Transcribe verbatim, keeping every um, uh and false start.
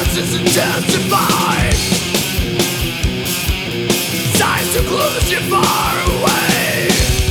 senses intensify. Signs too close, you're far away.